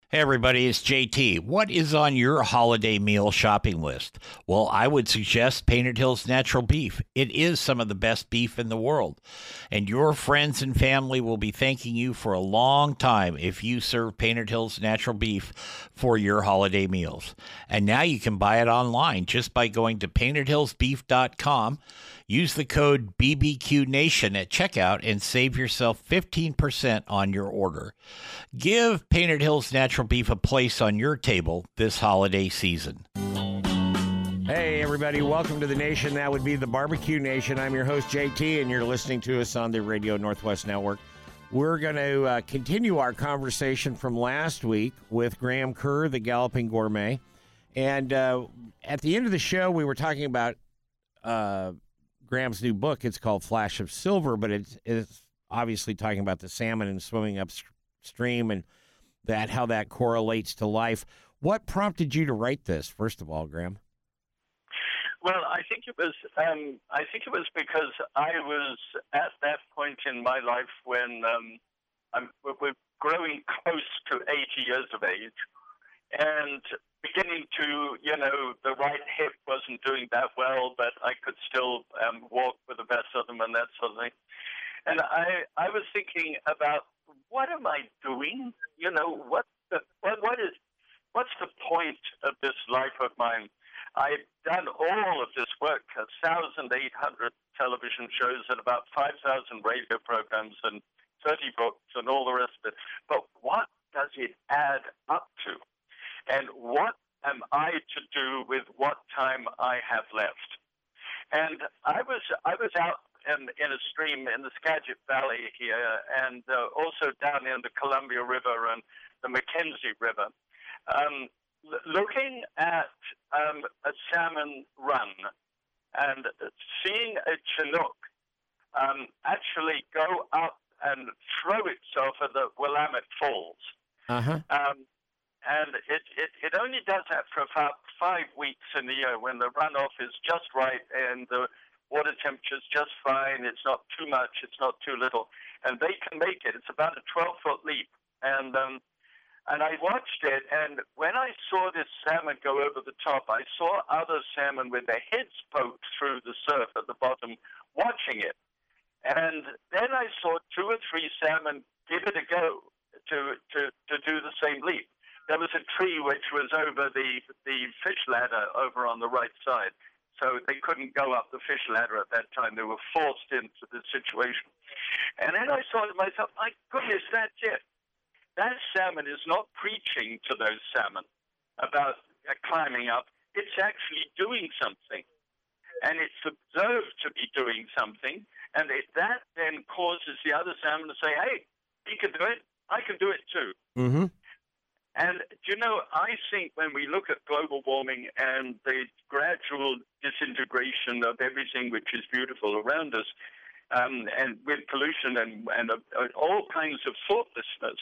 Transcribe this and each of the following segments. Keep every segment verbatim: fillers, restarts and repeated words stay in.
Hey everybody, it's J T. What is on your holiday meal shopping list? Well, I would suggest Painted Hills Natural Beef. It is some of the best beef in the world, and your friends and family will be thanking you for a long time if you serve Painted Hills Natural Beef for your holiday meals. And now you can buy it online just by going to painted hills beef dot com. Use the code B B Q Nation at checkout and save yourself fifteen percent on your order. Give Painted Hills Natural Beef a place on your table this holiday season. Hey, everybody. Welcome to the nation. That would be the Barbecue Nation. I'm your host, J T, and you're listening to us on the Radio Northwest Network. We're going to uh, continue our conversation from last week with Graham Kerr, the Galloping Gourmet. And uh, at the end of the show, we were talking about uh, Graham's new book. It's called Flash of Silver, but it's, it's obviously talking about the salmon and swimming upstream and that how that correlates to life. What prompted you to write this, first of all, Graham? Well, I think it was. Um, I think it was because I was at that point in my life when um, I'm, we're growing close to eighty years of age, and beginning to, you know, the right hip wasn't doing that well, but I could still um, walk with the best of them and that sort of thing. And I, I was thinking about, what am I doing? You know, what the, what, what is, what's the point of this life of mine? I've done all of this work, one thousand eight hundred television shows and about five thousand radio programs and thirty books and all the rest of it. But what does it add up to? And what am I to do with what time I have left? And I was I was out in, in a stream in the Skagit Valley here, and uh, also down in the Columbia River and the Mackenzie River, um, l- looking at um, a salmon run and seeing a Chinook um, actually go up and throw itself at the Willamette Falls. Uh-huh. Um, And it, it, it only does that for about five weeks in the year when the runoff is just right and the water temperature is just fine. It's not too much. It's not too little. And they can make it. It's about a twelve-foot leap. And um, and I watched it, and when I saw this salmon go over the top, I saw other salmon with their heads poked through the surf at the bottom watching it. And then I saw two or three salmon give it a go to, to, to do the same leap. There was a tree which was over the, the fish ladder over on the right side. So they couldn't go up the fish ladder at that time. They were forced into the situation. And then I thought to myself, my goodness, that's it. That salmon is not preaching to those salmon about uh, climbing up. It's actually doing something. And it's observed to be doing something. And it, that then causes the other salmon to say, hey, he can do it. I can do it too. Mm-hmm. And, you know, I think when we look at global warming and the gradual disintegration of everything which is beautiful around us, um, and with pollution and, and uh, all kinds of thoughtlessness,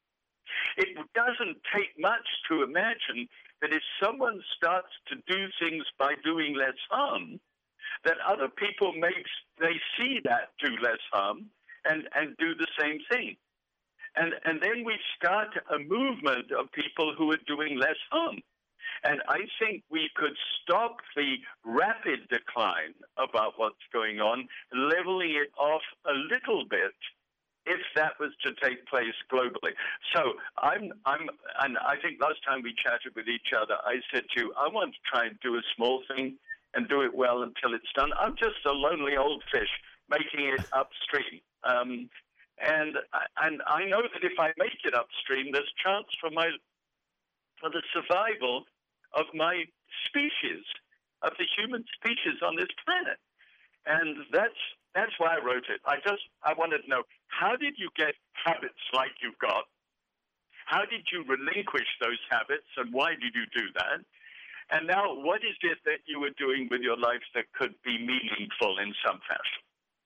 it doesn't take much to imagine that if someone starts to do things by doing less harm, that other people may, may see that do less harm and, and do the same thing. And, and then we start a movement of people who are doing less harm. And I think we could stop the rapid decline about what's going on, leveling it off a little bit if that was to take place globally. So I'm, I'm, and I think last time we chatted with each other, I said to you, I want to try and do a small thing and do it well until it's done. I'm just a lonely old fish making it upstream. Um, And and I know that if I make it upstream, there's chance for my for the survival of my species, of the human species on this planet. And that's that's why I wrote it. I just I wanted to know, how did you get habits like you've got? How did you relinquish those habits, and why did you do that? And now, what is it that you were doing with your life that could be meaningful in some fashion?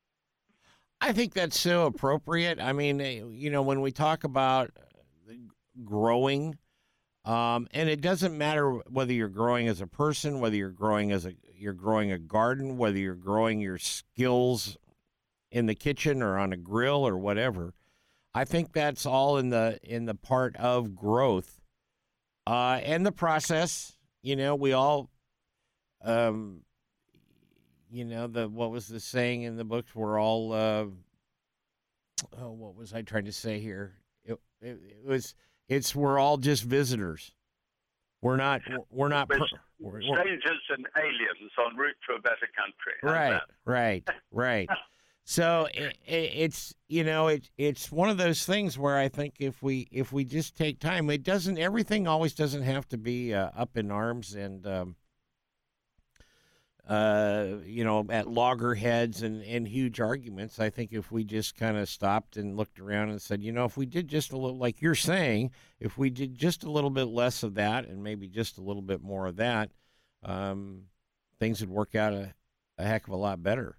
I think that's so appropriate. I mean, you know, when we talk about growing, um, and it doesn't matter whether you're growing as a person, whether you're growing as a you're growing a garden, whether you're growing your skills in the kitchen or on a grill or whatever. I think that's all in the in the part of growth Uh, and the process, you know, we all, um, you know, the what was the saying in the books? We're all, uh, oh, what was I trying to say here? It, it, it was, it's we're all just visitors. We're not, we're not, per, we're, we're, strangers and aliens en route to a better country. How's right, that? right, right. So it, it, it's you know it it's one of those things where I think if we if we just take time, it doesn't everything always doesn't have to be uh, up in arms and um, uh, you know at loggerheads and, and huge arguments. I think if we just kind of stopped and looked around and said, you know, if we did just a little, like you're saying, if we did just a little bit less of that and maybe just a little bit more of that, um, things would work out a, a heck of a lot better.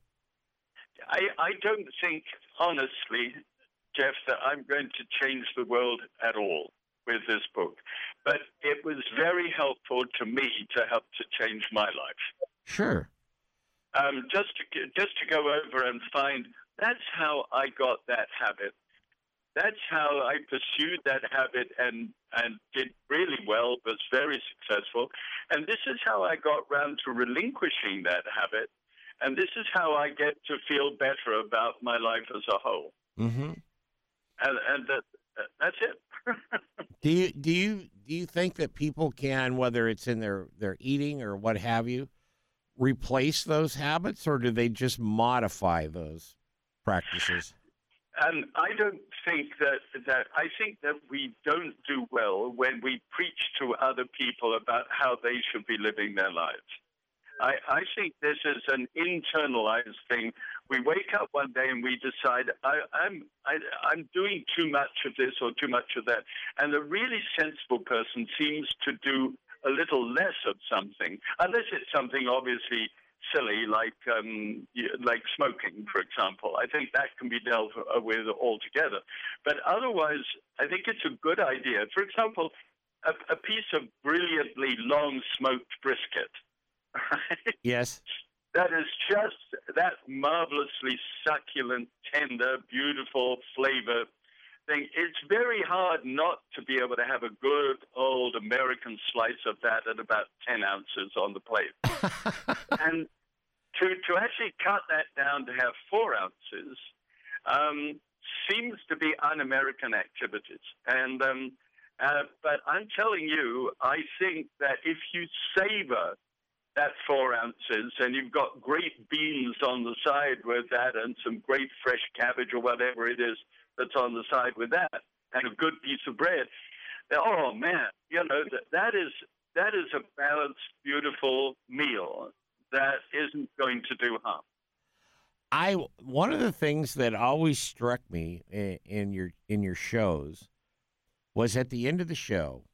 I, I don't think, honestly, Jeff, that I'm going to change the world at all with this book. But it was very helpful to me to help to change my life. Sure. Um, just to just to go over and find, that's how I got that habit. That's how I pursued that habit and, and did really well, was very successful. And this is how I got round to relinquishing that habit. And this is how I get to feel better about my life as a whole. Mm-hmm. And, and that, that's it. do you do you do you think that people can, whether it's in their, their eating or what have you, replace those habits, or do they just modify those practices? And I don't think that that I think that we don't do well when we preach to other people about how they should be living their lives. I, I think this is an internalized thing. We wake up one day and we decide, I, I'm I, I'm doing too much of this or too much of that. And a really sensible person seems to do a little less of something, unless it's something obviously silly, like um, like smoking, for example. I think that can be dealt with altogether. But otherwise, I think it's a good idea. For example, a, a piece of brilliantly long smoked brisket. Right? Yes. That is just that marvelously succulent, tender, beautiful flavor thing. It's very hard not to be able to have a good old American slice of that at about ten ounces on the plate. And to, to actually cut that down to have four ounces um, seems to be un-American activities. And um, uh, but I'm telling you, I think that if you savor that four ounces, and you've got great beans on the side with that, and some great fresh cabbage or whatever it is that's on the side with that, and a good piece of bread. Oh man, you know that, that is that is a balanced, beautiful meal that isn't going to do harm. I one of the things that always struck me in, in your in your shows was at the end of the show.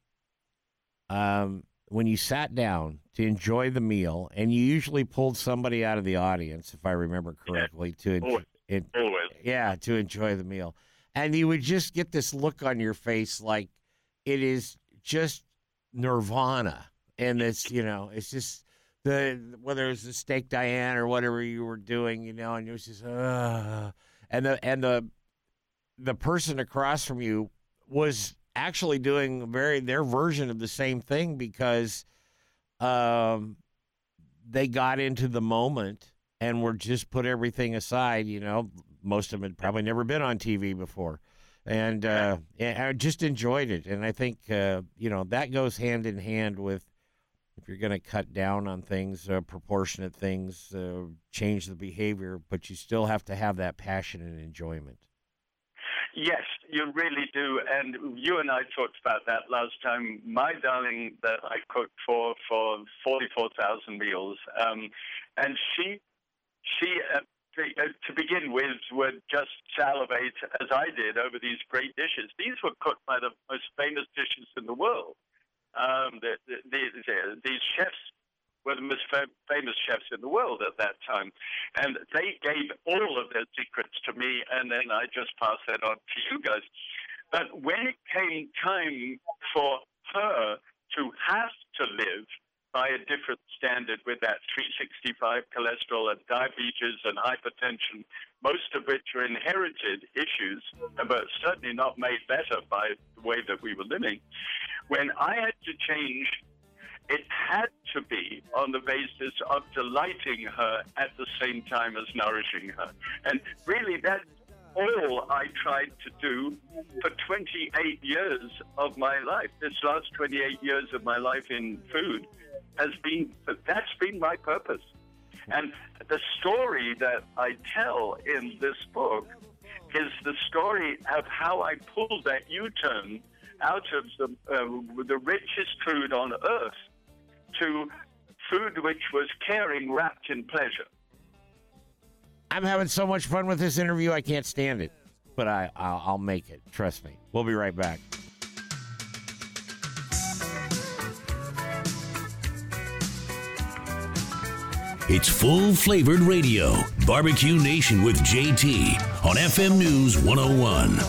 Um. When you sat down to enjoy the meal, and you usually pulled somebody out of the audience, if I remember correctly, to Always. En- Always. yeah, to enjoy the meal, and you would just get this look on your face like it is just nirvana, and it's you know it's just the whether it was the steak Diane or whatever you were doing, you know, and it was just uh, and the and the the person across from you was actually doing very their version of the same thing because um, they got into the moment and were just put everything aside. You know, most of them had probably never been on T V before, and uh, and I just enjoyed it. And I think uh, you know that goes hand in hand with if you're going to cut down on things, uh, proportionate things, uh, change the behavior, but you still have to have that passion and enjoyment. Yes, you really do. And you and I talked about that last time. My darling that I cooked for for forty-four thousand meals. Um, and she, she uh, to, uh, to begin with, would just salivate, as I did, over these great dishes. These were cooked by the most famous dishes in the world. Um, the, the, the, these chefs were the most fam- famous chefs in the world at that time. And they gave all of their secrets to me, and then I just passed that on to you guys. But when it came time for her to have to live by a different standard with that three sixty-five cholesterol and diabetes and hypertension, most of which are inherited issues, but certainly not made better by the way that we were living, when I had to change, it had to be on the basis of delighting her at the same time as nourishing her. And really, that's all I tried to do for twenty-eight years of my life. This last twenty-eight years of my life in food has been, that's been my purpose. And the story that I tell in this book is the story of how I pulled that U-turn out of the, uh, the richest food on earth to food which was caring wrapped in pleasure. I'm having so much fun with this interview, I can't stand it. But I, I'll, I'll make it. Trust me. We'll be right back. It's full-flavored radio. Barbecue Nation with J T on F M News one oh one.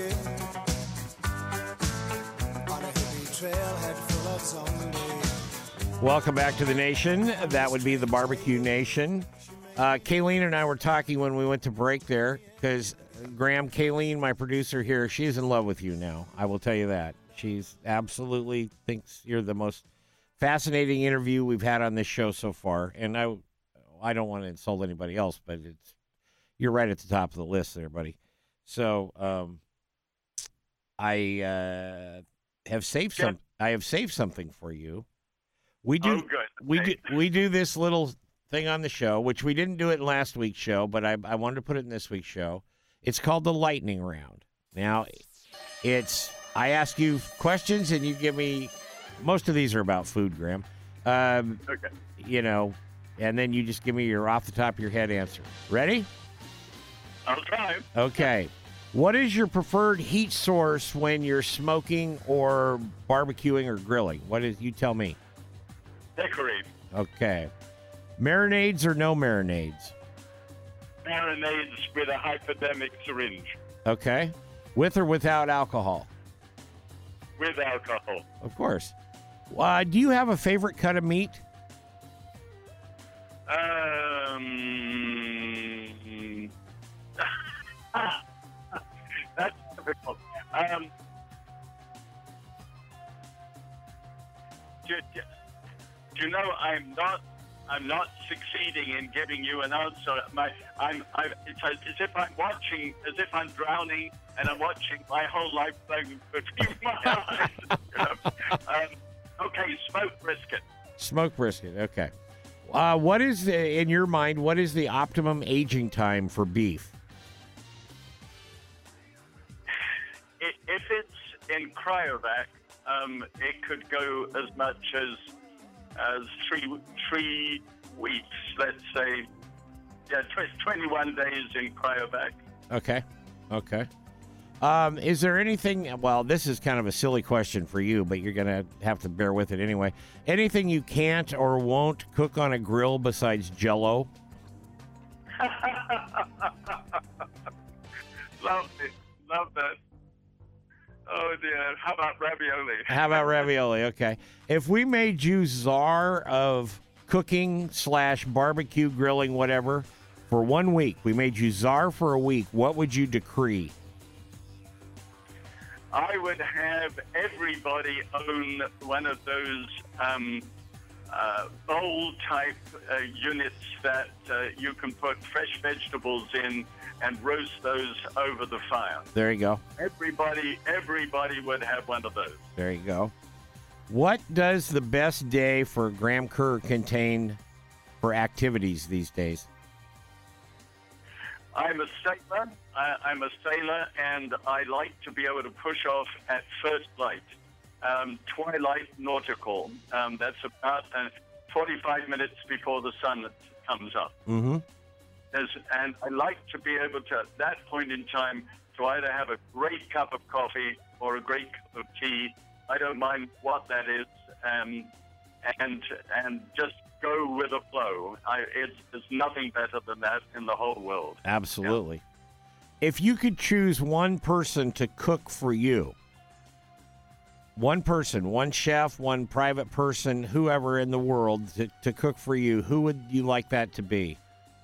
Welcome back to the nation. That would be the Barbecue Nation. Uh, Kayleen and I were talking when we went to break there because Graham, Kayleen, my producer here, she's in love with you now. I will tell you that. She's absolutely thinks you're the most fascinating interview we've had on this show so far. And I, I don't want to insult anybody else, but it's you're right at the top of the list there, buddy. So um, I uh, have saved some. I have saved something for you. We do. Oh, good. We do. We do this little thing on the show, which we didn't do it in last week's show, but I, I wanted to put it in this week's show. It's called the lightning round. Now, it's I ask you questions and you give me. Most of these are about food, Graham. Um, Okay. You know, and then you just give me your off the top of your head answer. Ready? I'll try. Okay. What is your preferred heat source when you're smoking or barbecuing or grilling? What is? You tell me. Decorate. Okay. Marinades or no marinades? Marinades with a hypodermic syringe. Okay. With or without alcohol? With alcohol. Of course. Uh, do you have a favorite cut of meat? Um, that's difficult. Um, do, do, do you know I'm not I'm not succeeding in giving you an answer. My I'm I it's as if I'm watching as if I'm drowning and I'm watching my whole life flowing between my eyes. You know? um, okay, smoked brisket. Smoked brisket. Okay. Uh, what is, uh, in your mind, what is the optimum aging time for beef? It, if it's in cryovac, um, it could go as much as as three three weeks. Let's say, yeah, tw- twenty-one days in cryovac. Okay. Okay. Um, is there anything, well, this is kind of a silly question for you, but you're going to have to bear with it anyway. Anything you can't or won't cook on a grill besides Jell-O? Love it. Love that. Oh, dear. How about ravioli? How about ravioli? Okay. If we made you czar of cooking slash barbecue, grilling, whatever, for one week, we made you czar for a week, what would you decree? I would have everybody own one of those um, uh, bowl-type uh, units that uh, you can put fresh vegetables in and roast those over the fire. There you go. Everybody, everybody would have one of those. There you go. What does the best day for Graham Kerr contain for activities these days? I'm a sailor. I, I'm a sailor, and I like to be able to push off at first light. Um, twilight nautical. Um, that's about uh, forty-five minutes before the sun comes up. Mm-hmm. There's, and I like to be able to, at that point in time, to either have a great cup of coffee or a great cup of tea. I don't mind what that is, um, and and just go with the flow. I, it's, there's nothing better than that in the whole world. Absolutely. Yeah. If you could choose one person to cook for you, one person, one chef, one private person, whoever in the world to, to cook for you, who would you like that to be?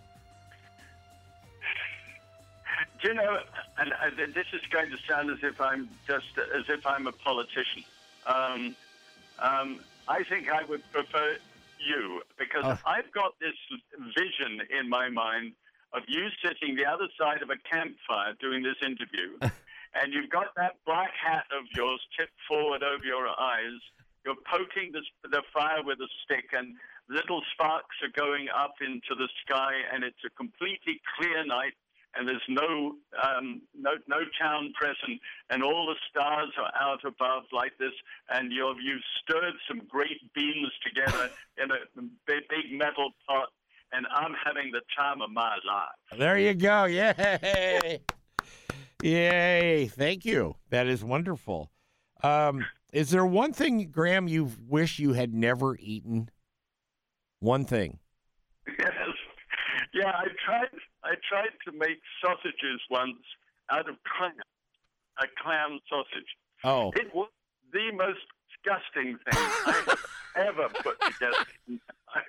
Do you know, and uh, this is going to sound as if I'm just as if I'm a politician. Um, um, I think I would prefer you because Oh. I've got this vision in my mind of you sitting the other side of a campfire doing this interview, and you've got that black hat of yours tipped forward over your eyes. You're poking the, the fire with a stick, and little sparks are going up into the sky, and it's a completely clear night, and there's no um, no no town present, and all the stars are out above like this, and you've you've stirred some great beans together in a big, big metal pot, and I'm having the time of my life. There you go. Yay. Yay. Thank you. That is wonderful. Um, is there one thing, Graham, you wish you had never eaten? One thing. Yes. Yeah, I tried I tried to make sausages once out of clam, a clam sausage. Oh. It was the most disgusting thing I have ever put together in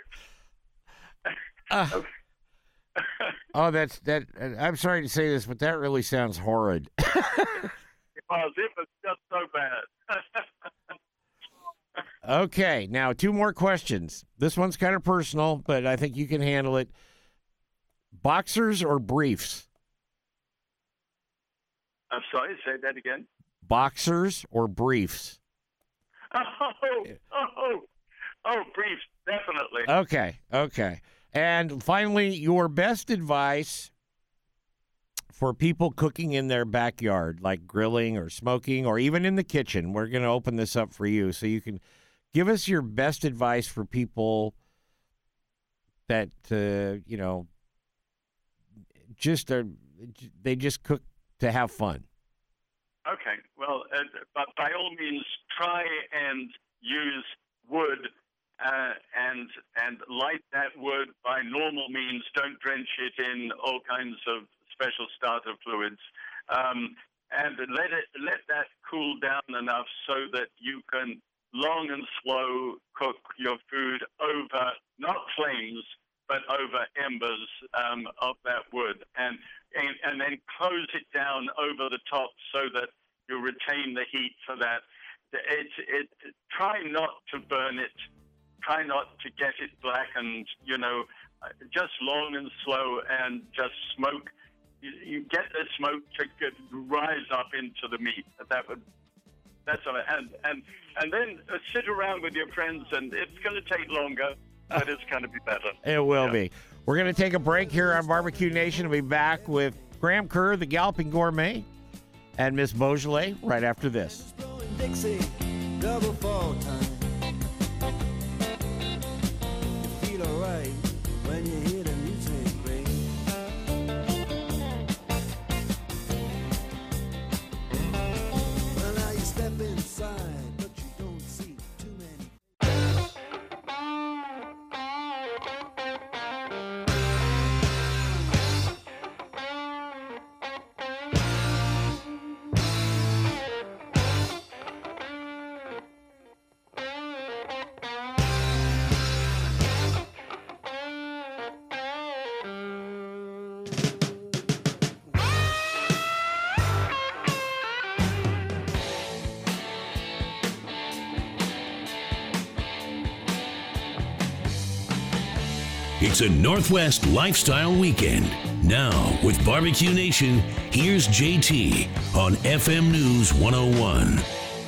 my life. Uh, oh, that's that. I'm sorry to say this, but that really sounds horrid. It was, it was just so bad. Okay, now two more questions. This one's kind of personal, but I think you can handle it. Boxers or briefs? I'm sorry, say that again. Boxers or briefs? Oh, oh, oh, briefs, definitely. Okay, okay. And finally, your best advice for people cooking in their backyard, like grilling or smoking or even in the kitchen. We're going to open this up for you so you can give us your best advice for people that, uh, you know, just are, they just cook to have fun. Okay, well, uh, but by all means, try and use wood uh, and and light that wood by normal means. Don't drench it in all kinds of special starter fluids, um, and let it let that cool down enough so that you can long and slow cook your food over not flames but over embers um, of that wood, and, and and then close it down over the top so that you retain the heat for that. It, it, try not to burn it. Try not to get it blackened. You know, just long and slow, and just smoke. You, you get the smoke to get, rise up into the meat. That would. That's all. And and and then uh, sit around with your friends, and it's going to take longer, but it's going to be better. It will Yeah. be. We're going to take a break here on Barbecue Nation. We'll be back with Graham Kerr, the Galloping Gourmet, and Miss Beaujolais right after this. Dixie, double fall time. You feel alright when you hear the music ring. Well, now you step inside, but you don't see too many. It's a Northwest Lifestyle Weekend. Now, with Barbecue Nation, here's J T on F M News one oh one.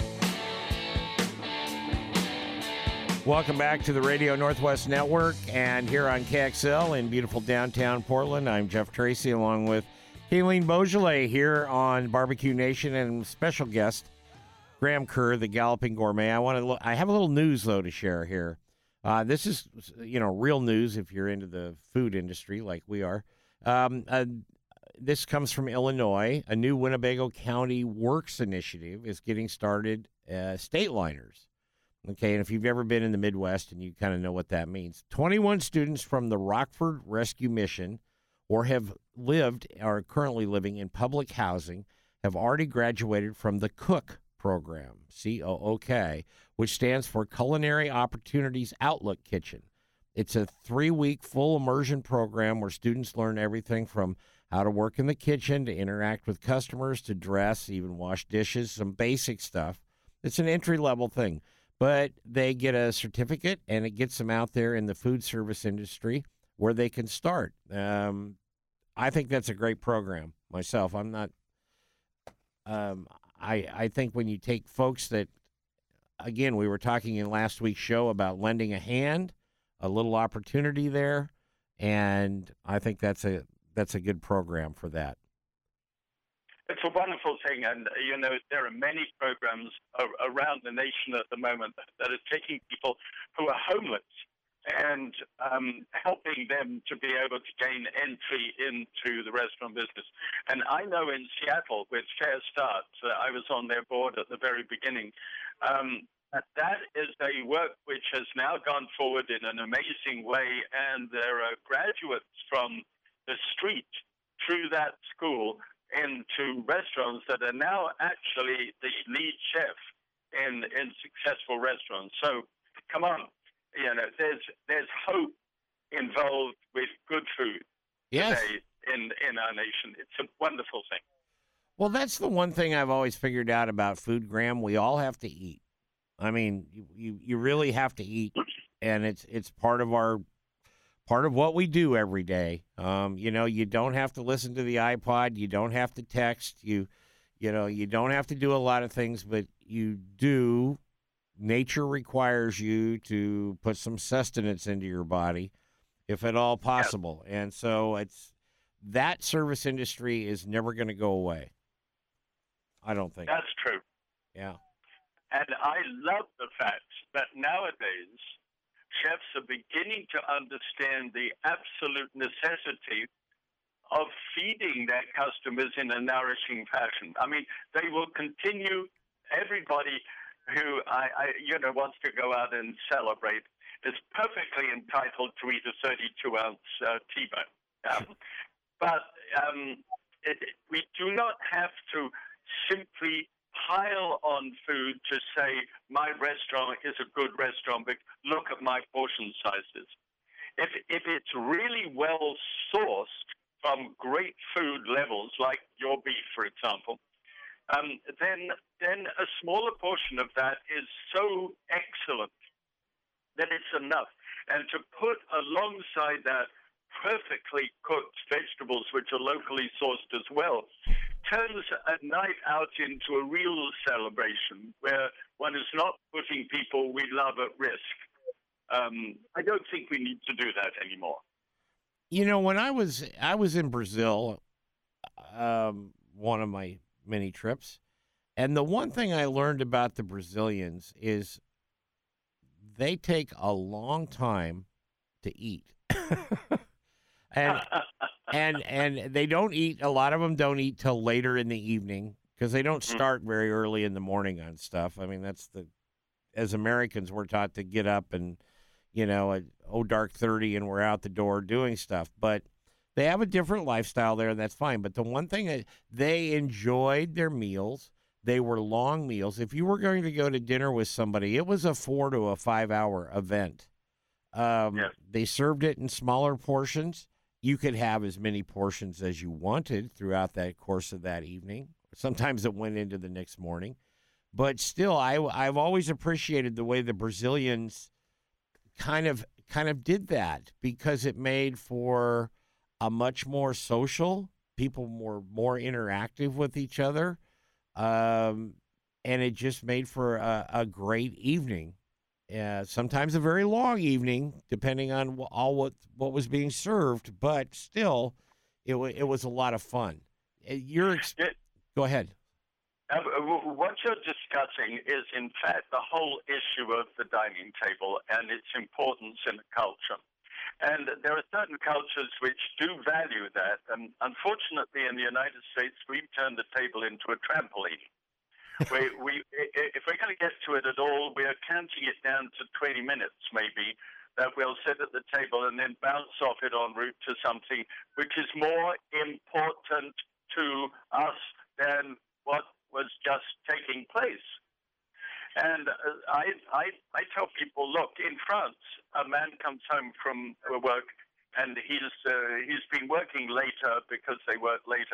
Welcome back to the Radio Northwest Network, and here on K X L in beautiful downtown Portland, I'm Jeff Tracy, along with Kayleen Beaujolais here on Barbecue Nation, and special guest Graham Kerr, the Galloping Gourmet. I want to. I have a little news though to share here. Uh, this is, you know, real news if you're into the food industry like we are. Um, uh, this comes from Illinois. A new Winnebago County Works initiative is getting started. Uh, Stateliners. Okay, and if you've ever been in the Midwest and you kind of know what that means, twenty-one students from the Rockford Rescue Mission or have lived or are currently living in public housing have already graduated from the Cook program, C O O K, which stands for Culinary Opportunities Outlook Kitchen. It's a three-week full immersion program where students learn everything from how to work in the kitchen, to interact with customers, to dress, even wash dishes, some basic stuff. It's an entry-level thing. But they get a certificate, and it gets them out there in the food service industry where they can start. Um, I think that's a great program myself. I'm not um, I, I think when you take folks that, again, we were talking in last week's show about lending a hand, a little opportunity there, and I think that's a that's a good program for that. It's a wonderful thing, and you know there are many programs a- around the nation at the moment that are taking people who are homeless and um, helping them to be able to gain entry into the restaurant business. And I know in Seattle with Fair Start, uh, I was on their board at the very beginning. Um, that that is a work which has now gone forward in an amazing way, and there are graduates from the street through that school into restaurants that are now actually the lead chef in in successful restaurants. So come on, you know, there's there's hope involved with good food Yes. today in in our nation. It's a wonderful thing. Well, that's the one thing I've always figured out about food, Graham. We all have to eat. I mean, you, you, you really have to eat, and it's it's part of our part of what we do every day. Um, you know, you don't have to listen to the iPod. You don't have to text. You, you know, you don't have to do a lot of things, but you do. Nature requires you to put some sustenance into your body, if at all possible. Yep. And so it's that service industry is never going to go away. I don't think. That's true. Yeah. And I love the fact that nowadays chefs are beginning to understand the absolute necessity of feeding their customers in a nourishing fashion. I mean, they will continue, everybody who I, I you know wants to go out and celebrate is perfectly entitled to eat a thirty-two ounce uh, T-bone. Um, but um, it, we do not have to simply pile on food to say my restaurant is a good restaurant, but look at my portion sizes. If if it's really well sourced from great food levels, like your beef, for example, um, then then a smaller portion of that is so excellent that it's enough. And to put alongside that perfectly cooked vegetables, which are locally sourced as well, turns a night out into a real celebration where one is not putting people we love at risk. Um, I don't think we need to do that anymore. You know, when I was I was in Brazil, um, one of my many trips, and the one thing I learned about the Brazilians is they take a long time to eat. and and and they don't eat, a lot of them don't eat till later in the evening because they don't start very early in the morning on stuff. I mean, that's the, as Americans, we're taught to get up and, you know, at oh dark thirty and we're out the door doing stuff. But they have a different lifestyle there, and that's fine. But the one thing that they enjoyed their meals, they were long meals. If you were going to go to dinner with somebody, it was a four to a five hour event. Um, Yeah. They served it in smaller portions. You could have as many portions as you wanted throughout that course of that evening. Sometimes it went into the next morning. But still, I, I've always appreciated the way the Brazilians kind of kind of did that, because it made for a much more social, people more more interactive with each other, um, and it just made for a, a great evening. Uh, sometimes a very long evening, depending on wh- all what, what was being served, but still, it, w- it was a lot of fun. Uh, You're ex- Yeah. Go ahead. Uh, w- what you're discussing is, in fact, the whole issue of the dining table and its importance in a culture. And there are certain cultures which do value that. And unfortunately, in the United States, we've turned the table into a trampoline. we, we, i- if we're going to get to it at all, we are counting it down to twenty minutes, maybe, that we'll sit at the table and then bounce off it en route to something which is more important to us than what was just taking place. And uh, I, I, I tell people, look, in France, a man comes home from work and he's, uh, he's been working later because they work later.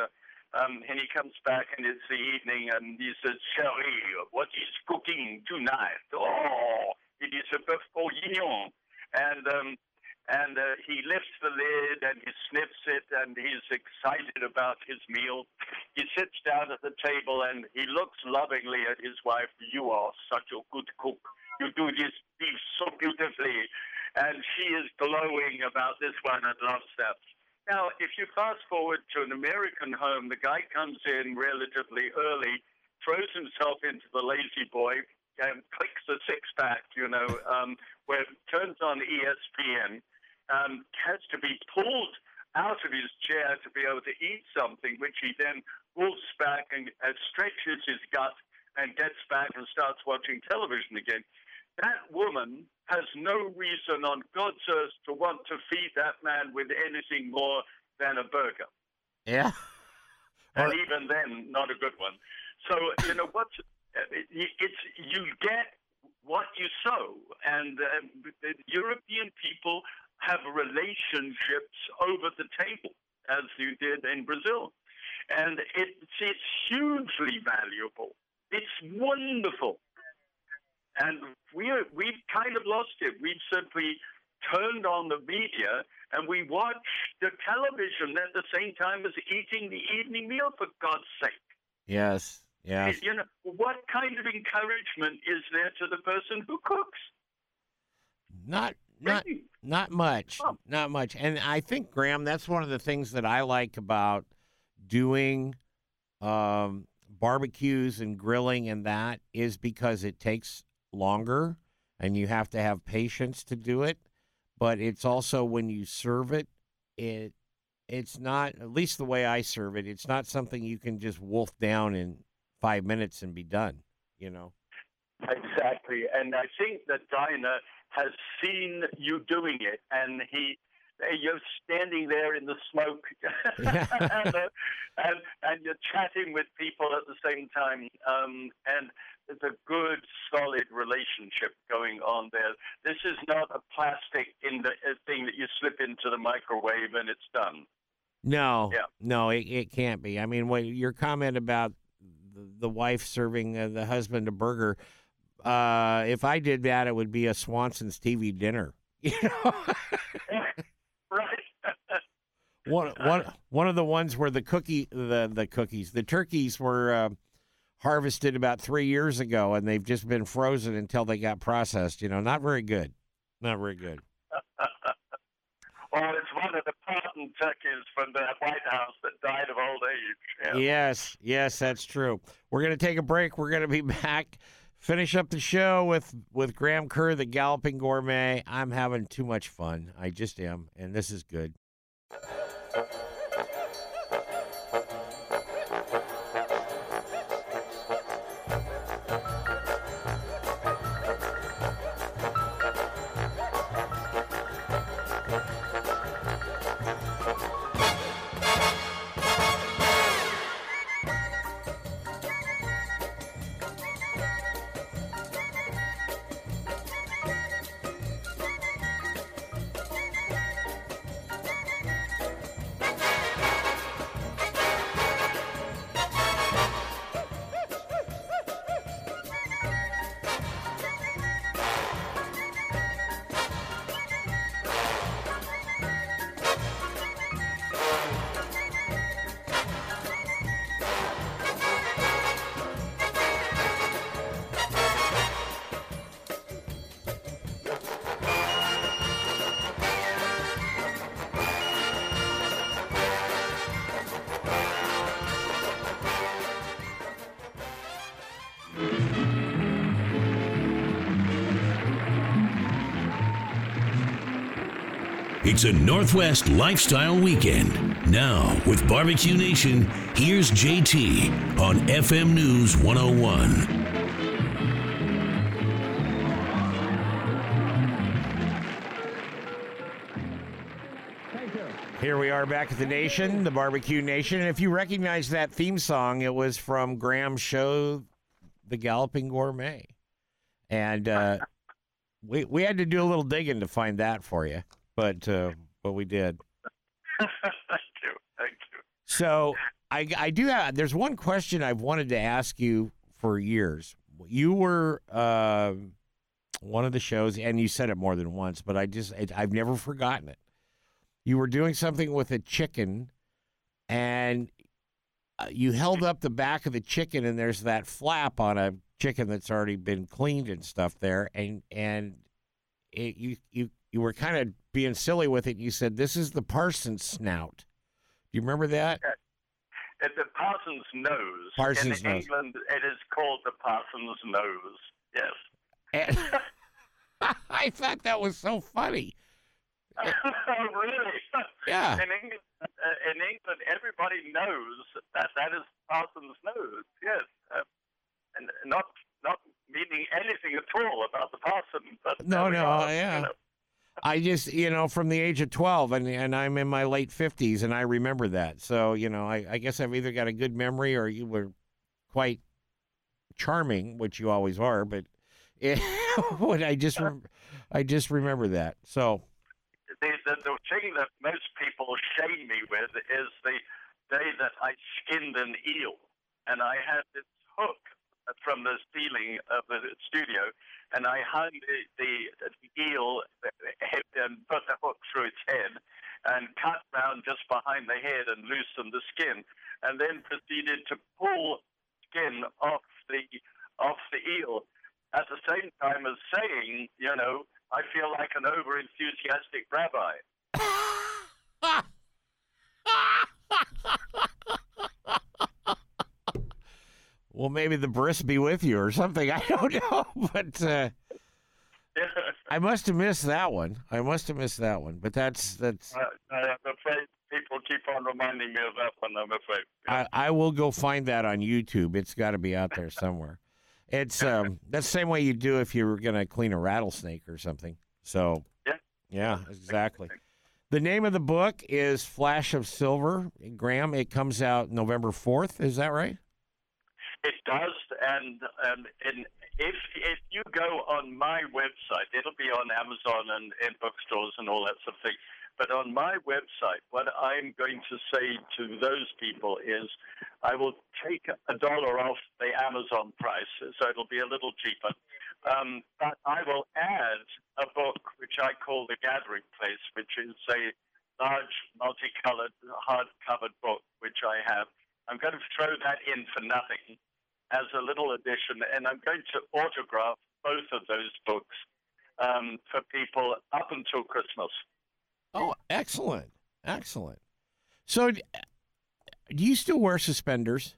Um, and he comes back, and it's the evening, and he says, "Chérie, what is cooking tonight?" "Oh, it is a bœuf bourguignon." And um, and uh, he lifts the lid, and he sniffs it, and he's excited about his meal. He sits down at the table, and he looks lovingly at his wife. "You are such a good cook. You do this beef so beautifully." And she is glowing about this one and loves that. Now, if you fast forward to an American home, the guy comes in relatively early, throws himself into the lazy boy, and clicks the six-pack, you know, um, where turns on E S P N, um, has to be pulled out of his chair to be able to eat something, which he then pulls back and uh, stretches his gut and gets back and starts watching television again. That woman has no reason on God's earth to want to feed that man with anything more than a burger. Yeah. And even then, not a good one. So, you know, what's, it's, you get what you sow. And uh, the European people have relationships over the table, as you did in Brazil. And it's, it's hugely valuable. It's wonderful. And we are, we've kind of lost it. We've simply turned on the media, and we watch the television at the same time as eating the evening meal, for God's sake. Yes, yes. You know, what kind of encouragement is there to the person who cooks? Not, not, Really? not much, Oh. not much. And I think, Graham, that's one of the things that I like about doing um, barbecues and grilling, and that is because it takes longer and you have to have patience to do it. But it's also when you serve it, it it's not, at least the way I serve it, it's not something you can just wolf down in five minutes and be done, you know? Exactly. And I think that Dinah has seen you doing it, and he, you're standing there in the smoke, and, uh, and and you're chatting with people at the same time, um, and there's a good, solid relationship going on there. This is not a plastic in the a thing that you slip into the microwave and it's done. No, Yeah. no, it, it can't be. I mean, what your comment about the, the wife serving uh, the husband a burger, uh, if I did that, it would be a Swanson's T V dinner. You know? Right. one, one, one of the ones where the cookie, the, the cookies, the turkeys were uh, harvested about three years ago, and they've just been frozen until they got processed. You know, not very good. Not very good. Well, it's one of the patent turkeys from the White House that died of old age. Yeah. Yes, yes, that's true. We're going to take a break. We're going to be back. Finish up the show with, with Graham Kerr, the Galloping Gourmet. I'm having too much fun. I just am, and this is good. It's a Northwest lifestyle weekend. Now, with Barbecue Nation, here's J T on F M News one oh one. Here we are back at the Nation, the Barbecue Nation. And if you recognize that theme song, it was from Graham's show, The Galloping Gourmet. And uh, we we had to do a little digging to find that for you, but uh, but we did. Thank you. Thank you. So I, I do have, there's one question I've wanted to ask you for years. You were uh, one of the shows, and you said it more than once, but I just, it, I've never forgotten it. You were doing something with a chicken, and uh, you held up the back of the chicken, and there's that flap on a chicken that's already been cleaned and stuff there, and and it, you you you were kind of being silly with it. You said, "This is the parson's snout." Do you remember that? It's the parson's nose. Parson's In nose. England, it is called the parson's nose. Yes. And I thought that was so funny. Oh, really? Yeah. In England, uh, in England, everybody knows that that is parson's nose. Yes. Uh, and not not meaning anything at all about the parson. But No, there we no, are, yeah. you know. I just, you know, from the age of twelve, and and I'm in my late fifties, and I remember that. So, you know, I, I guess I've either got a good memory or you were quite charming, which you always are. But it, what I just, rem- I just remember that. So, The, the the thing that most people shame me with is the day that I skinned an eel, and I had this hook from the ceiling of the studio, and I hung the, the, the eel and put the hook through its head and cut round just behind the head and loosened the skin, and then proceeded to pull skin off the off the eel at the same time as saying, you know, I feel like an over-enthusiastic rabbi. well, maybe the bris be with you or something. I don't know, but uh, I must have missed that one. I must have missed that one. But that's that's. Uh, I'm afraid people keep on reminding me of that one, I'm afraid. I, I will go find that on YouTube. It's got to be out there somewhere. It's um, that's the same way you do if you were going to clean a rattlesnake or something. So, Yeah. yeah, exactly. The name of the book is Flash of Silver. Graham, it comes out November fourth. Is that right? It does, and um, and if if you go on my website, it'll be on Amazon and in bookstores and all that sort of thing. But on my website, what I'm going to say to those people is, I will take a dollar off the Amazon price, so it'll be a little cheaper. Um, but I will add a book which I call The Gathering Place, which is a large, multicolored, hard-covered book which I have. I'm going to throw that in for nothing as a little addition, and I'm going to autograph both of those books um, for people up until Christmas. Oh, excellent. Excellent. So, do you still wear suspenders?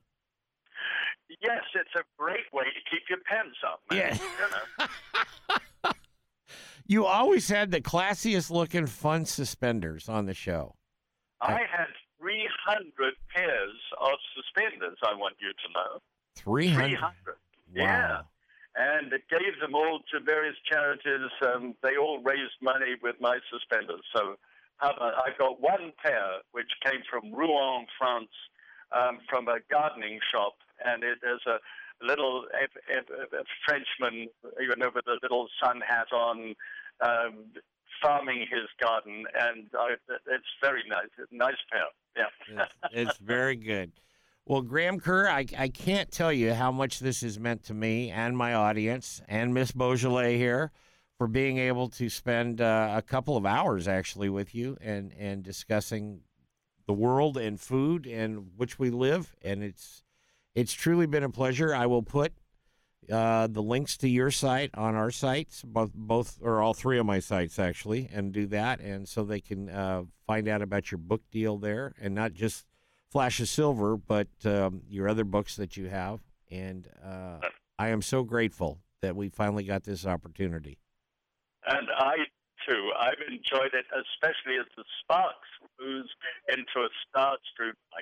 Yes, it's a great way to keep your pants up, man. Yeah. You know. You always had the classiest looking fun suspenders on the show. I had three hundred pairs of suspenders, I want you to know. three hundred? three hundred. Wow. Yeah. And it gave them all to various charities. Um, they all raised money with my suspenders. So uh, I got one pair, which came from Rouen, France, um, from a gardening shop. And it is a little a, a, a Frenchman, you know, with a little sun hat on, um, farming his garden. And I, it's very nice. Nice pair. Yeah. it's, it's very good. Well, Graham Kerr, I, I can't tell you how much this has meant to me and my audience and Miss Beaujolais here for being able to spend uh, a couple of hours actually with you and, and discussing the world and food in which we live. And it's it's truly been a pleasure. I will put uh, the links to your site on our sites, both, both or all three of my sites actually, and do that. And so they can uh, find out about your book deal there and not just Flash of Silver, but um, your other books that you have. And uh, I am so grateful that we finally got this opportunity. And I, too, I've enjoyed it, especially as the sparks moves into a star-strewn light.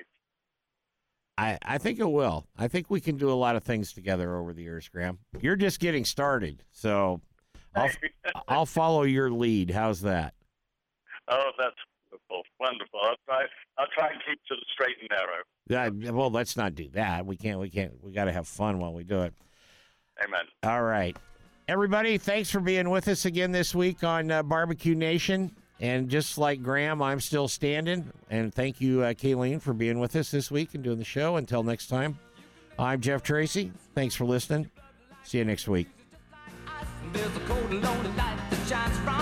I, I think it will. I think we can do a lot of things together over the years, Graham. You're just getting started, so I'll, I'll follow your lead. How's that? Oh, that's wonderful. Wonderful. I'll try, I'll try and keep to the straight and narrow. Yeah, well, let's not do that. We can't. We can't. We got to have fun while we do it. Amen. All right. Everybody, thanks for being with us again this week on uh, Barbecue Nation. And just like Graham, I'm still standing. And thank you, uh, Kayleen, for being with us this week and doing the show. Until next time, I'm Jeff Tracy. Thanks for listening. See you next week. There's a cold, lonely light that shines from